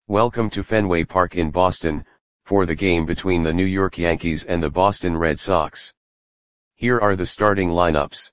Welcome to Fenway Park in Boston, for the game between the New York Yankees and the Boston Red Sox. Here are the starting lineups.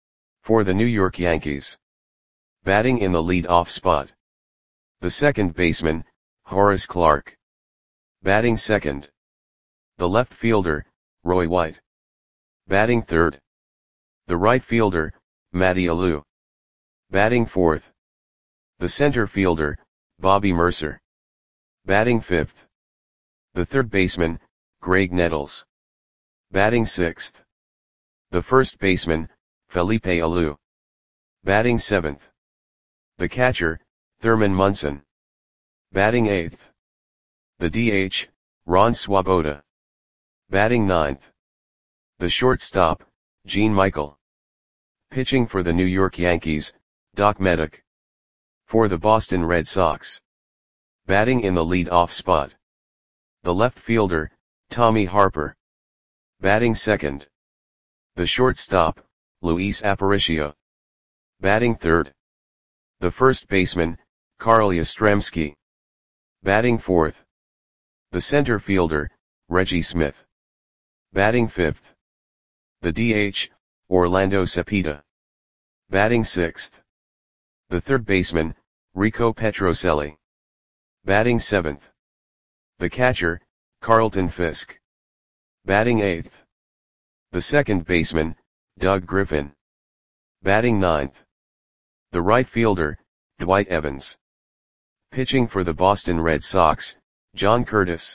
For the New York Yankees. Batting in the lead-off spot. The second baseman, Horace Clarke. Batting second. The left fielder, Roy White. Batting third. The right fielder, Matty Alou. Batting fourth. The center fielder, Bobby Murcer. Batting fifth. The third baseman, Graig Nettles. Batting sixth. The first baseman, Felipe Alou. Batting seventh. The catcher, Thurman Munson. Batting eighth. The DH, Ron Swoboda. Batting ninth. The shortstop, Gene Michael. Pitching for the New York Yankees, Doc Meddick. For the Boston Red Sox. Batting in the lead-off spot. The left fielder, Tommy Harper. Batting second. The shortstop, Luis Aparicio. Batting third. The first baseman, Carl Yastrzemski. Batting fourth. The center fielder, Reggie Smith. Batting fifth. The DH, Orlando Cepeda. Batting sixth. The third baseman, Rico Petrocelli. Batting seventh. The catcher, Carlton Fisk. Batting eighth. The second baseman, Doug Griffin. Batting ninth. The right fielder, Dwight Evans. Pitching for the Boston Red Sox, John Curtis.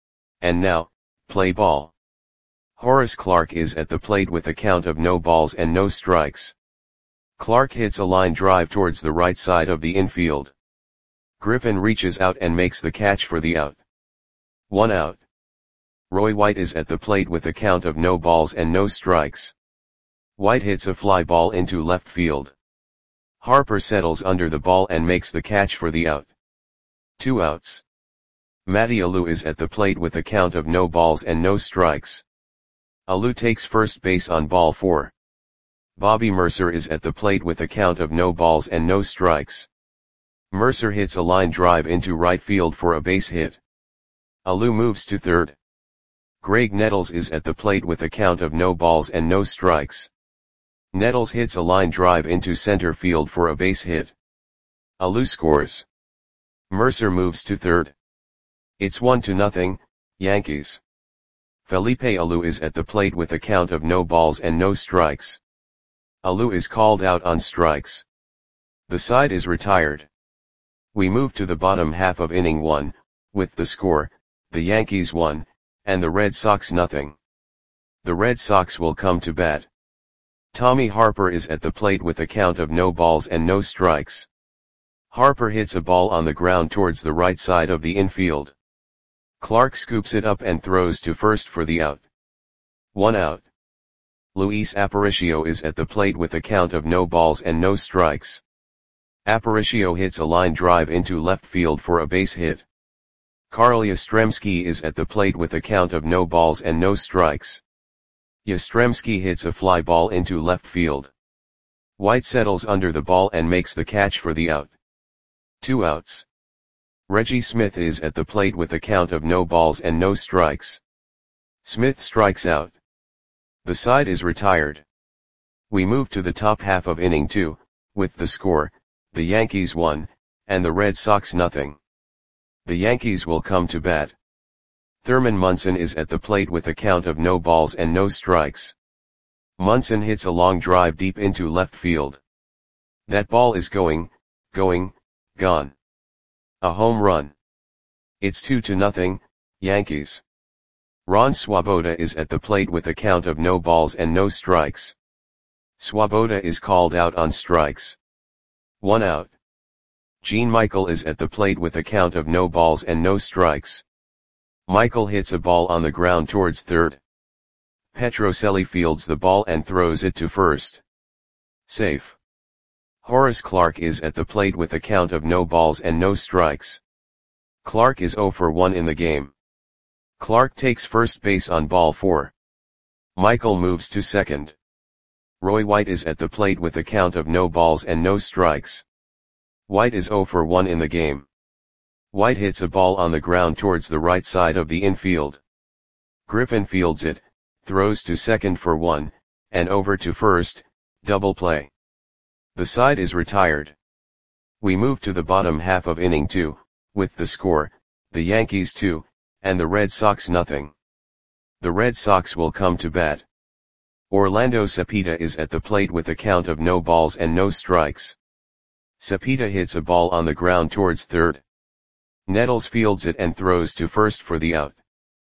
And now, play ball. Horace Clarke is at the plate with a count of no balls and no strikes. Clarke hits a line drive towards the right side of the infield. Griffin reaches out and makes the catch for the out. 1 out. Roy White is at the plate with a count of no balls and no strikes. White hits a fly ball into left field. Harper settles under the ball and makes the catch for the out. 2 outs. Matty Alou is at the plate with a count of no balls and no strikes. Alou takes first base on ball 4. Bobby Murcer is at the plate with a count of no balls and no strikes. Murcer hits a line drive into right field for a base hit. Alou moves to third. Graig Nettles is at the plate with a count of no balls and no strikes. Nettles hits a line drive into center field for a base hit. Alou scores. Murcer moves to third. It's 1-0, Yankees. Felipe Alou is at the plate with a count of no balls and no strikes. Alou is called out on strikes. The side is retired. We move to the bottom half of inning 1, with the score, the Yankees 1, and the Red Sox 0. The Red Sox will come to bat. Tommy Harper is at the plate with a count of no balls and no strikes. Harper hits a ball on the ground towards the right side of the infield. Clarke scoops it up and throws to first for the out. 1 out. Luis Aparicio is at the plate with a count of no balls and no strikes. Aparicio hits a line drive into left field for a base hit. Carl Yastrzemski is at the plate with a count of no balls and no strikes. Yastrzemski hits a fly ball into left field. White settles under the ball and makes the catch for the out. 2 outs. Reggie Smith is at the plate with a count of no balls and no strikes. Smith strikes out. The side is retired. We move to the top half of inning 2, with the score, the Yankees 1, and the Red Sox 0. The Yankees will come to bat. Thurman Munson is at the plate with a count of no balls and no strikes. Munson hits a long drive deep into left field. That ball is gone. A home run. It's 2-0, Yankees. Ron Swoboda is at the plate with a count of no balls and no strikes. Swoboda is called out on strikes. 1 out. Gene Michael is at the plate with a count of no balls and no strikes. Michael hits a ball on the ground towards third. Petrocelli fields the ball and throws it to first. Safe. Horace Clarke is at the plate with a count of no balls and no strikes. Clarke is 0 for 1 in the game. Clarke takes first base on ball 4. Michael moves to second. Roy White is at the plate with a count of no balls and no strikes. White is 0 for 1 in the game. White hits a ball on the ground towards the right side of the infield. Griffin fields it, throws to second for 1, and over to first, double play. The side is retired. We move to the bottom half of inning 2, with the score, the Yankees 2, and the Red Sox nothing. The Red Sox will come to bat. Orlando Cepeda is at the plate with a count of no balls and no strikes. Cepeda hits a ball on the ground towards third. Nettles fields it and throws to first for the out.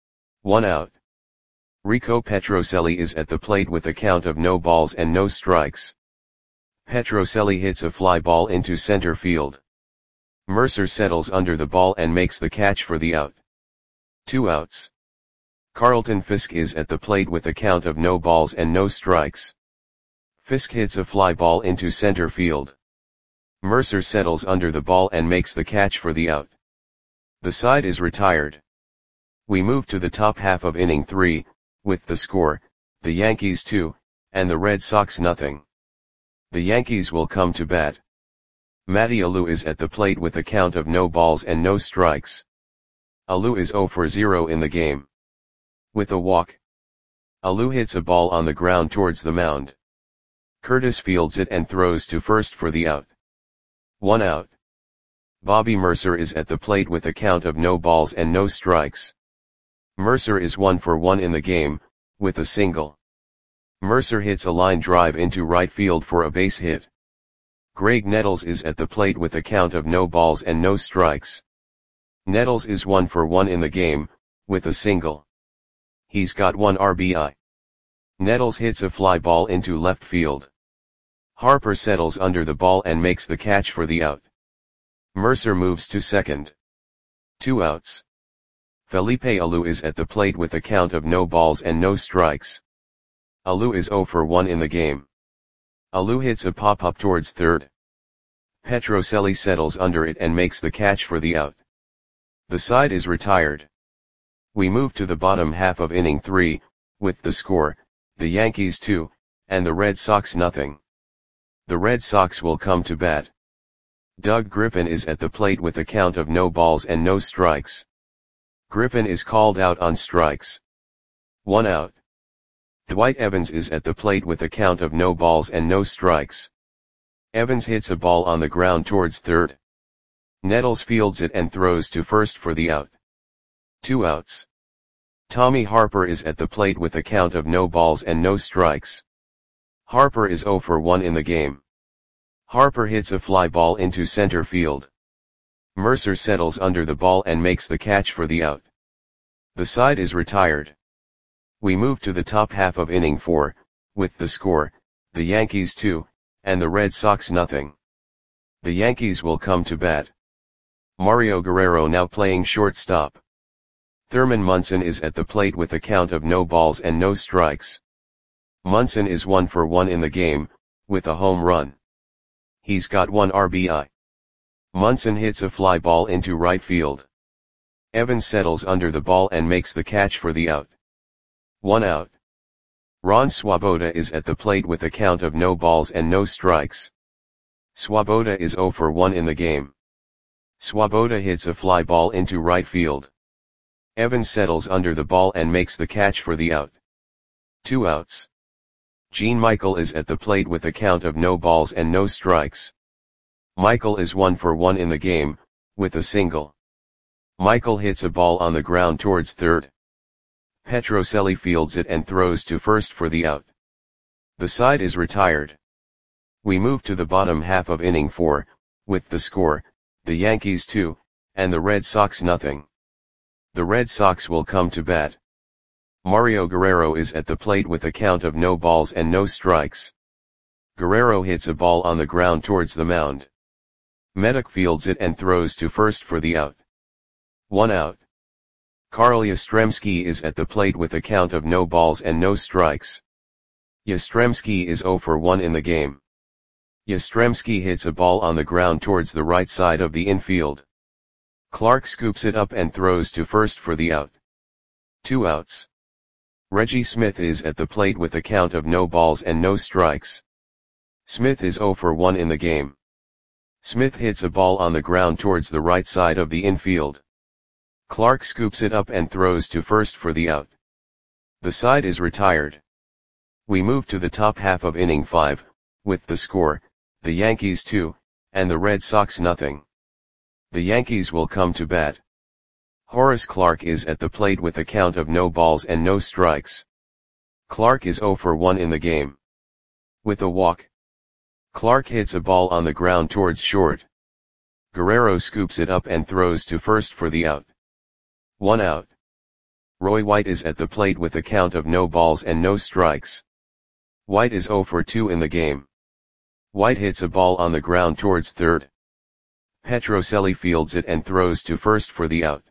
1 out. Rico Petrocelli is at the plate with a count of no balls and no strikes. Petrocelli hits a fly ball into center field. Mercer settles under the ball and makes the catch for the out. 2 outs. Carlton Fisk is at the plate with a count of no balls and no strikes. Fisk hits a fly ball into center field. Mercer settles under the ball and makes the catch for the out. The side is retired. We move to the top half of inning 3, with the score, the Yankees 2, and the Red Sox nothing. The Yankees will come to bat. Matty Alou is at the plate with a count of no balls and no strikes. Alou is 0 for 0 in the game. With a walk. Alou hits a ball on the ground towards the mound. Curtis fields it and throws to first for the out. 1 out. Bobby Mercer is at the plate with a count of no balls and no strikes. Mercer is 1 for 1 in the game, with a single. Mercer hits a line drive into right field for a base hit. Greg Nettles is at the plate with a count of no balls and no strikes. Nettles is 1 for 1 in the game, with a single. He's got 1 RBI. Nettles hits a fly ball into left field. Harper settles under the ball and makes the catch for the out. Mercer moves to second. 2 outs. Felipe Alou is at the plate with a count of no balls and no strikes. Alou is 0 for 1 in the game. Alou hits a pop-up towards third. Petrocelli settles under it and makes the catch for the out. The side is retired. We move to the bottom half of inning 3, with the score, the Yankees 2, and the Red Sox nothing. The Red Sox will come to bat. Doug Griffin is at the plate with a count of no balls and no strikes. Griffin is called out on strikes. 1 out. Dwight Evans is at the plate with a count of no balls and no strikes. Evans hits a ball on the ground towards third. Nettles fields it and throws to first for the out. 2 outs. Tommy Harper is at the plate with a count of no balls and no strikes. Harper is 0 for 1 in the game. Harper hits a fly ball into center field. Mercer settles under the ball and makes the catch for the out. The side is retired. We move to the top half of inning 4, with the score, the Yankees 2, and the Red Sox nothing. The Yankees will come to bat. Mario Guerrero now playing shortstop. Thurman Munson is at the plate with a count of no balls and no strikes. Munson is 1 for 1 in the game, with a home run. He's got 1 RBI. Munson hits a fly ball into right field. Evans settles under the ball and makes the catch for the out. 1 out. Ron Swoboda is at the plate with a count of no balls and no strikes. Swoboda is 0 for 1 in the game. Swoboda hits a fly ball into right field. Evans settles under the ball and makes the catch for the out. 2 outs. Gene Michael is at the plate with a count of no balls and no strikes. Michael is 1 for 1 in the game, with a single. Michael hits a ball on the ground towards third. Petrocelli fields it and throws to first for the out. The side is retired. We move to the bottom half of inning 4, with the score, the Yankees 2, and the Red Sox nothing. The Red Sox will come to bat. Mario Guerrero is at the plate with a count of no balls and no strikes. Guerrero hits a ball on the ground towards the mound. Medic fields it and throws to first for the out. 1 out. Carl Yastrzemski is at the plate with a count of no balls and no strikes. Yastrzemski is 0 for 1 in the game. Yastrzemski hits a ball on the ground towards the right side of the infield. Clark scoops it up and throws to first for the out. 2 outs. Reggie Smith is at the plate with a count of no balls and no strikes. Smith is 0 for 1 in the game. Smith hits a ball on the ground towards the right side of the infield. Clark scoops it up and throws to first for the out. The side is retired. We move to the top half of inning 5, with the score, the Yankees 2, and the Red Sox nothing. The Yankees will come to bat. Horace Clarke is at the plate with a count of no balls and no strikes. Clarke is 0 for 1 in the game. With a walk, Clarke hits a ball on the ground towards short. Guerrero scoops it up and throws to first for the out. 1 out. Roy White is at the plate with a count of no balls and no strikes. White is 0 for 2 in the game. White hits a ball on the ground towards third. Petrocelli fields it and throws to first for the out.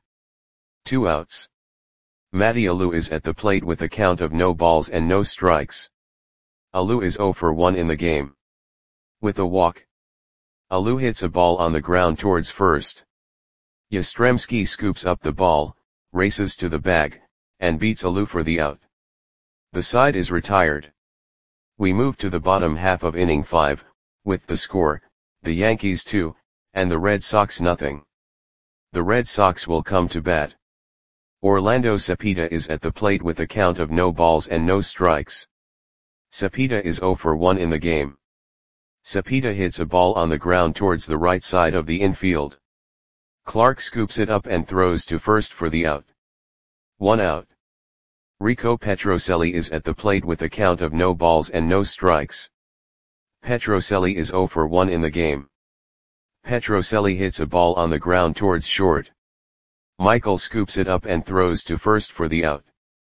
2 outs. Matty Alou is at the plate with a count of no balls and no strikes. Alou is 0 for 1 in the game. With a walk, Alou hits a ball on the ground towards first. Yastrzemski scoops up the ball, races to the bag, and beats Alou for the out. The side is retired. We move to the bottom half of inning 5, with the score, the Yankees 2, and the Red Sox nothing. The Red Sox will come to bat. Orlando Cepeda is at the plate with a count of no balls and no strikes. Cepeda is 0 for 1 in the game. Cepeda hits a ball on the ground towards the right side of the infield. Clarke scoops it up and throws to first for the out. 1 out. Rico Petrocelli is at the plate with a count of no balls and no strikes. Petrocelli is 0 for 1 in the game. Petrocelli hits a ball on the ground towards short. Michael scoops it up and throws to first for the out.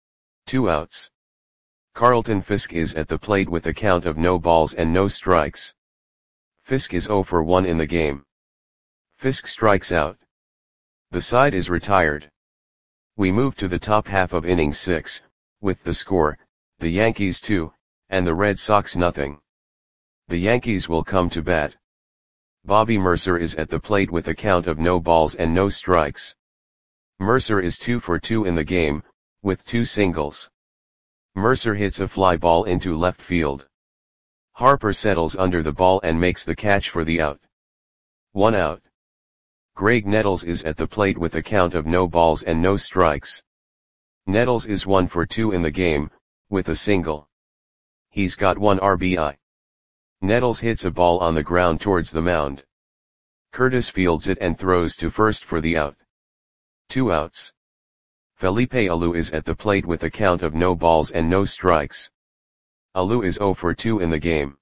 2 outs. Carlton Fisk is at the plate with a count of no balls and no strikes. Fisk is 0 for 1 in the game. Fisk strikes out. The side is retired. We move to the top half of inning 6, with the score, the Yankees 2, and the Red Sox nothing. The Yankees will come to bat. Bobby Mercer is at the plate with a count of no balls and no strikes. Mercer is 2 for 2 in the game, with 2 singles. Mercer hits a fly ball into left field. Harper settles under the ball and makes the catch for the out. 1 out. Greg Nettles is at the plate with a count of no balls and no strikes. Nettles is 1 for 2 in the game, with a single. He's got 1 RBI. Nettles hits a ball on the ground towards the mound. Curtis fields it and throws to first for the out. 2 outs. Felipe Alou is at the plate with a count of no balls and no strikes. Alou is 0 for 2 in the game.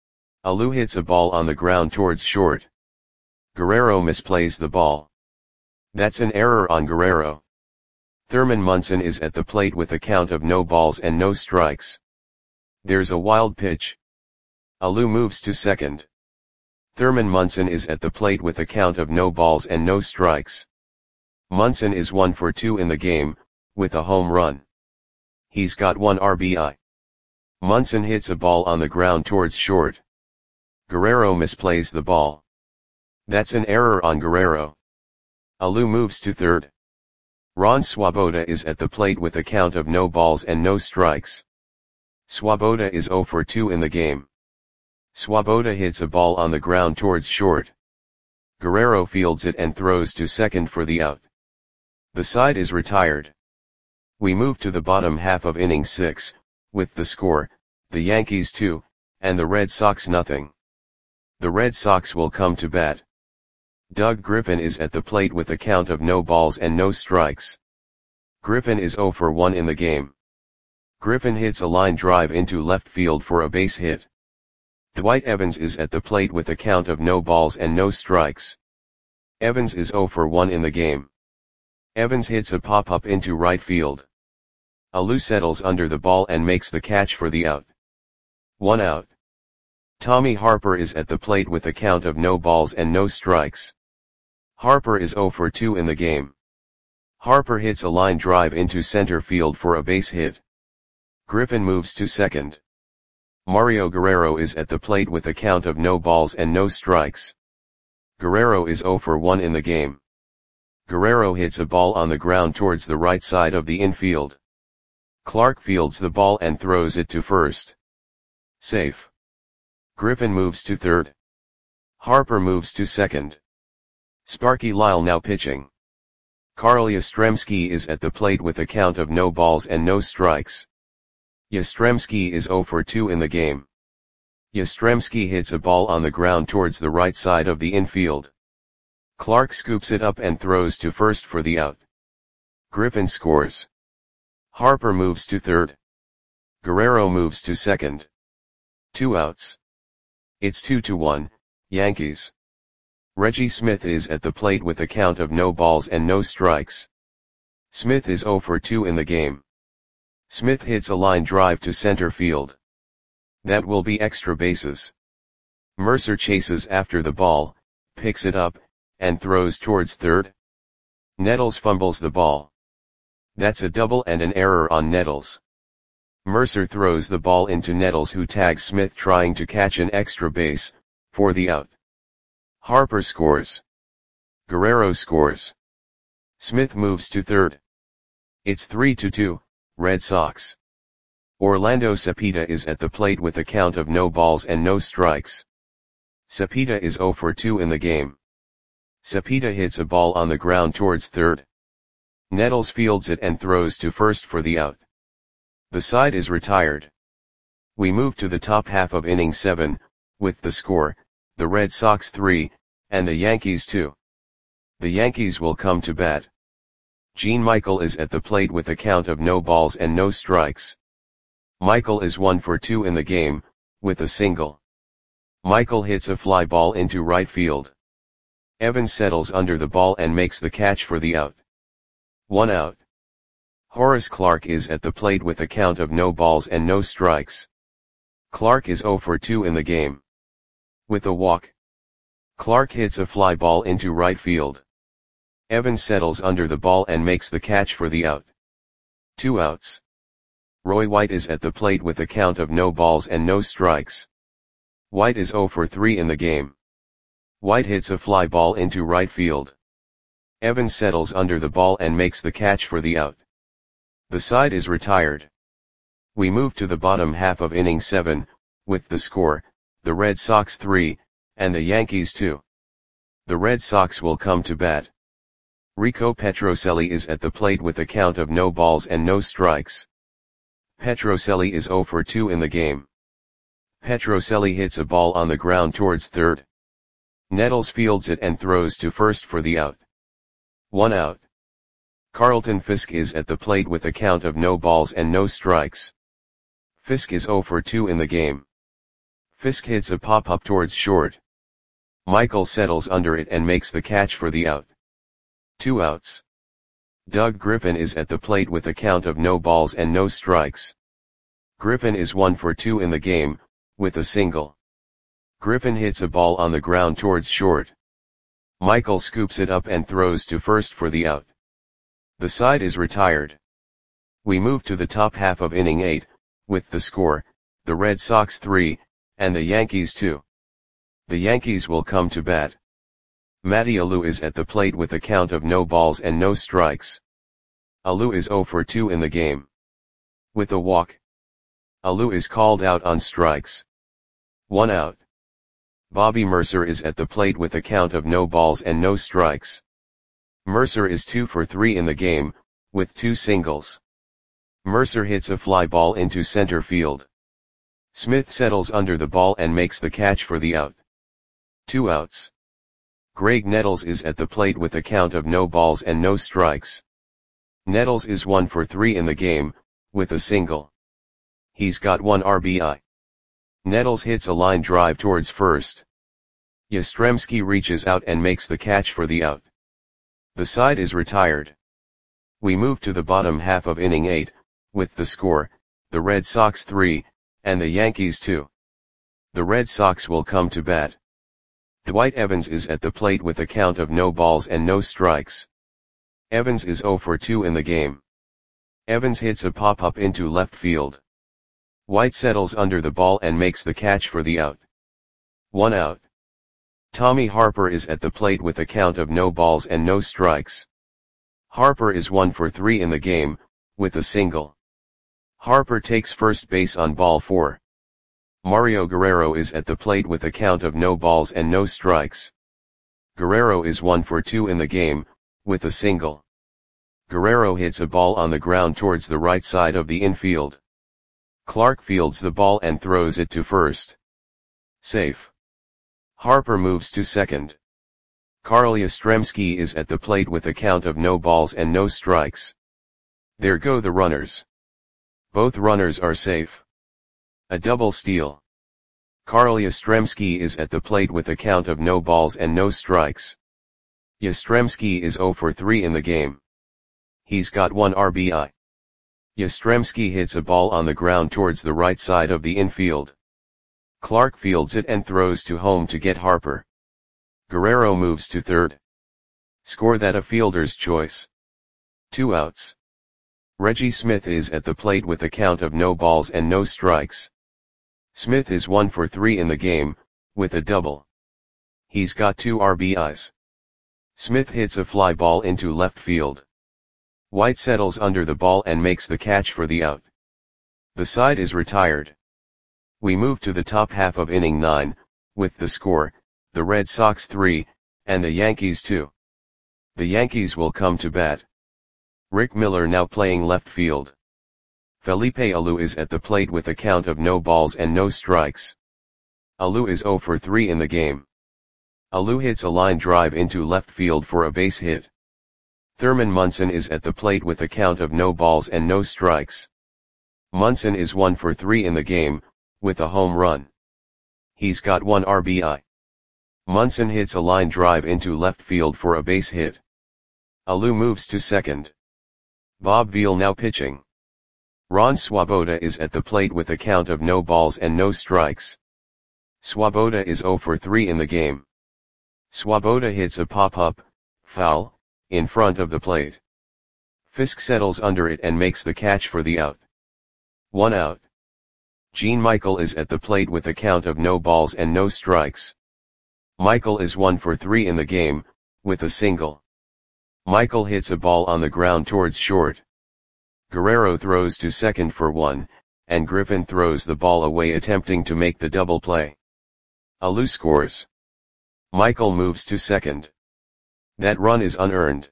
Alou hits a ball on the ground towards short. Guerrero misplays the ball. That's an error on Guerrero. Thurman Munson is at the plate with a count of no balls and no strikes. There's a wild pitch. Alou moves to second. Thurman Munson is at the plate with a count of no balls and no strikes. Munson is 1 for 2 in the game, with a home run. He's got 1 RBI. Munson hits a ball on the ground towards short. Guerrero misplays the ball. That's an error on Guerrero. Alou moves to third. Ron Swoboda is at the plate with a count of no balls and no strikes. Swoboda is 0 for 2 in the game. Swoboda hits a ball on the ground towards short. Guerrero fields it and throws to second for the out. The side is retired. We move to the bottom half of inning 6, with the score, the Yankees 2, and the Red Sox nothing. The Red Sox will come to bat. Doug Griffin is at the plate with a count of no balls and no strikes. Griffin is 0 for 1 in the game. Griffin hits a line drive into left field for a base hit. Dwight Evans is at the plate with a count of no balls and no strikes. Evans is 0 for 1 in the game. Evans hits a pop-up into right field. Alou settles under the ball and makes the catch for the out. 1 out. Tommy Harper is at the plate with a count of no balls and no strikes. Harper is 0 for 2 in the game. Harper hits a line drive into center field for a base hit. Griffin moves to second. Mario Guerrero is at the plate with a count of no balls and no strikes. Guerrero is 0 for 1 in the game. Guerrero hits a ball on the ground towards the right side of the infield. Clarke fields the ball and throws it to first. Safe. Griffin moves to third. Harper moves to second. Sparky Lyle now pitching. Carl Yastrzemski is at the plate with a count of no balls and no strikes. Yastrzemski is 0 for 2 in the game. Yastrzemski hits a ball on the ground towards the right side of the infield. Clark scoops it up and throws to first for the out. Griffin scores. Harper moves to third. Guerrero moves to second. 2 outs. It's 2-1, Yankees. Reggie Smith is at the plate with a count of no balls and no strikes. Smith is 0 for 2 in the game. Smith hits a line drive to center field. That will be extra bases. Mercer chases after the ball, picks it up, and throws towards third. Nettles fumbles the ball. That's a double and an error on Nettles. Mercer throws the ball into Nettles, who tags Smith trying to catch an extra base, for the out. Harper scores. Guerrero scores. Smith moves to third. It's 3-2, Red Sox. Orlando Cepeda is at the plate with a count of no balls and no strikes. Cepeda is 0 for 2 in the game. Cepeda hits a ball on the ground towards third. Nettles fields it and throws to first for the out. The side is retired. We move to the top half of inning 7, with the score, the Red Sox 3, and the Yankees 2. The Yankees will come to bat. Gene Michael is at the plate with a count of no balls and no strikes. Michael is 1 for 2 in the game, with a single. Michael hits a fly ball into right field. Evans settles under the ball and makes the catch for the out. 1 out. Horace Clarke is at the plate with a count of no balls and no strikes. Clarke is 0 for 2 in the game. With a walk. Clarke hits a fly ball into right field. Evans settles under the ball and makes the catch for the out. 2 outs. Roy White is at the plate with a count of no balls and no strikes. White is 0 for 3 in the game. White hits a fly ball into right field. Evans settles under the ball and makes the catch for the out. The side is retired. We move to the bottom half of inning 7, with the score, the Red Sox 3, and the Yankees 2. The Red Sox will come to bat. Rico Petrocelli is at the plate with a count of no balls and no strikes. Petrocelli is 0 for 2 in the game. Petrocelli hits a ball on the ground towards third. Nettles fields it and throws to first for the out. 1 out. Carlton Fisk is at the plate with a count of no balls and no strikes. Fisk is 0 for 2 in the game. Fisk hits a pop-up towards short. Michael settles under it and makes the catch for the out. 2 outs. Doug Griffin is at the plate with a count of no balls and no strikes. Griffin is 1 for 2 in the game, with a single. Griffin hits a ball on the ground towards short. Michael scoops it up and throws to first for the out. The side is retired. We move to the top half of inning 8, with the score, the Red Sox 3, and the Yankees 2. The Yankees will come to bat. Matty Alou is at the plate with a count of no balls and no strikes. Alou is 0 for 2 in the game. With a walk. Alou is called out on strikes. 1 out. Bobby Mercer is at the plate with a count of no balls and no strikes. Mercer is 2 for 3 in the game, with 2 singles. Mercer hits a fly ball into center field. Smith settles under the ball and makes the catch for the out. 2 outs. Greg Nettles is at the plate with a count of no balls and no strikes. Nettles is 1 for 3 in the game, with a single. He's got 1 RBI. Nettles hits a line drive towards first. Yastrzemski reaches out and makes the catch for the out. The side is retired. We move to the bottom half of inning 8, with the score, the Red Sox 3, and the Yankees 2. The Red Sox will come to bat. Dwight Evans is at the plate with a count of no balls and no strikes. Evans is 0 for 2 in the game. Evans hits a pop-up into left field. White settles under the ball and makes the catch for the out. 1 out. Tommy Harper is at the plate with a count of no balls and no strikes. Harper is 1 for 3 in the game, with a single. Harper takes first base on ball 4. Mario Guerrero is at the plate with a count of no balls and no strikes. Guerrero is 1 for 2 in the game, with a single. Guerrero hits a ball on the ground towards the right side of the infield. Clark fields the ball and throws it to first. Safe. Harper moves to second. Carl Yastrzemski is at the plate with a count of no balls and no strikes. There go the runners. Both runners are safe. A double steal. Carl Yastrzemski is at the plate with a count of no balls and no strikes. Yastrzemski is 0 for 3 in the game. He's got 1 RBI. Yastrzemski hits a ball on the ground towards the right side of the infield. Clark fields it and throws to home to get Harper. Guerrero moves to third. Score that a fielder's choice. 2 outs. Reggie Smith is at the plate with a count of no balls and no strikes. Smith is 1 for 3 in the game, with a double. He's got 2 RBIs. Smith hits a fly ball into left field. White settles under the ball and makes the catch for the out. The side is retired. We move to the top half of inning 9, with the score, the Red Sox 3, and the Yankees 2. The Yankees will come to bat. Rick Miller now playing left field. Felipe Alou is at the plate with a count of no balls and no strikes. Alou is 0 for 3 in the game. Alou hits a line drive into left field for a base hit. Thurman Munson is at the plate with a count of no balls and no strikes. Munson is 1 for 3 in the game, with a home run. He's got 1 RBI. Munson hits a line drive into left field for a base hit. Alou moves to second. Bob Veal now pitching. Ron Swoboda is at the plate with a count of no balls and no strikes. Swoboda is 0 for 3 in the game. Swoboda hits a pop-up, foul, in front of the plate. Fisk settles under it and makes the catch for the out. 1 out. Gene Michael is at the plate with a count of no balls and no strikes. Michael is 1 for 3 in the game, with a single. Michael hits a ball on the ground towards short. Guerrero throws to second for 1, and Griffin throws the ball away attempting to make the double play. Alou scores. Michael moves to second. That run is unearned.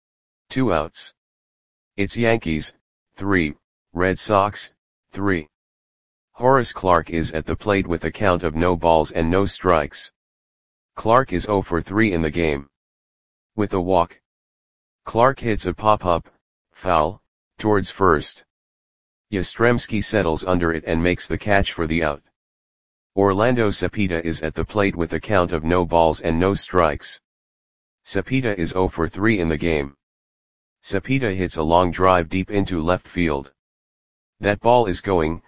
2 outs. It's Yankees, 3, Red Sox, 3. Horace Clarke is at the plate with a count of no balls and no strikes. Clarke is 0 for 3 in the game. With a walk. Clarke hits a pop-up, foul, towards first. Yastrzemski settles under it and makes the catch for the out. Orlando Cepeda is at the plate with a count of no balls and no strikes. Cepeda is 0 for 3 in the game. Cepeda hits a long drive deep into left field. That ball is going,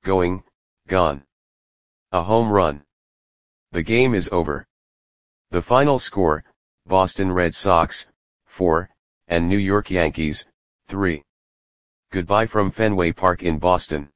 gone. A home run. The game is over. The final score, Boston Red Sox, 4, and New York Yankees, 3. Goodbye from Fenway Park in Boston.